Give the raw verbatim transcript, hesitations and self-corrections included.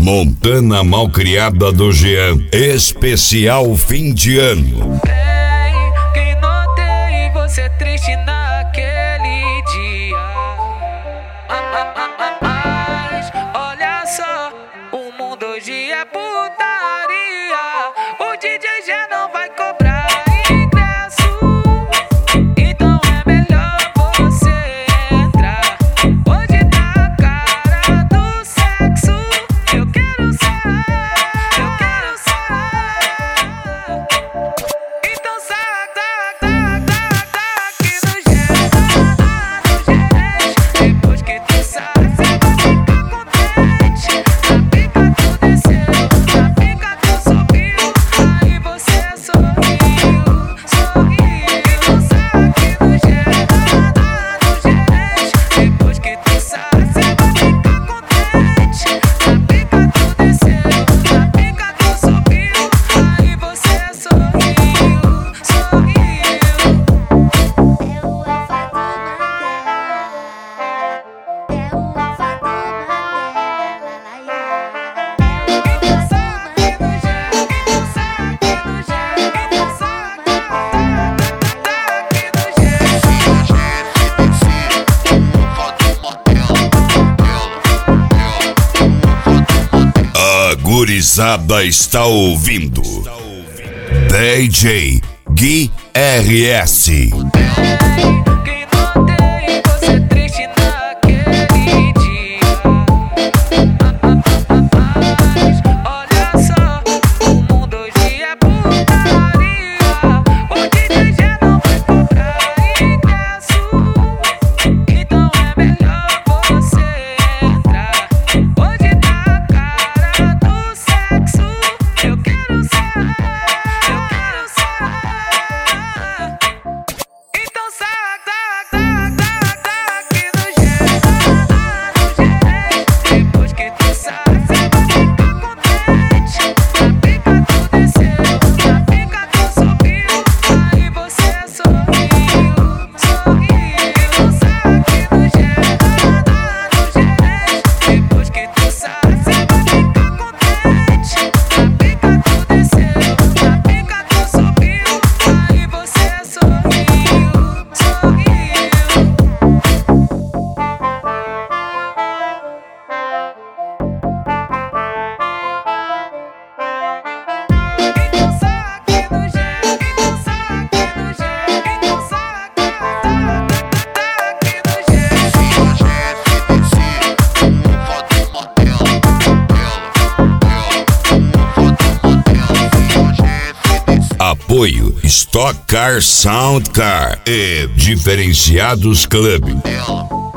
Montana Malcriada do Jean, especial fim de ano. Bem, quem notei você triste naquele dia. Mas olha só, o mundo hoje é putaria. O D J já não vai cobrar ingresso, então é melhor você entrar. Hoje tá a cara do sexo. Eu quero sair, eu quero sair. Então sai, sai, sai, sai, sai aqui no jeito, no jeito. Depois que tu sai, cê vai ficar contente. A pica tu desceu, a pica tu subiu, aí você sorriu, sorriu. Então sai aqui no jeito, no jeito. Depois que tu sai, cê vai ficar contente. A pica tu desceu, a pica tu subiu, aí você sorriu, sorriu. A gurizada está ouvindo D J Gui R S. Quem notei você triste naquele dia. Mas olha só, o mundo hoje é putaria. O D J já não vai cobrar ingresso, então é melhor você entrar. Hoje tá a cara do sexo. Eu quero sair, eu quero sair. Então sai, sai, sai, sai, sai aqui no jeito, no jeito. Depois que tu sai, cê vai ficar contente. A pica tu desceu, a pica tu subiu, aí você sorriu, sorriu. Então sai aqui no jeito, no jeito. Depois que tu sai, cê vai ficar contente. A pica tu desceu, a pica tu subiu, aí você sorriu, sorriu. Então sai aqui no jeito, então sai aqui no jeito, então sai aqui, sai aqui no jeito. Apoio Stock Car Sound Car e Diferenciados Club.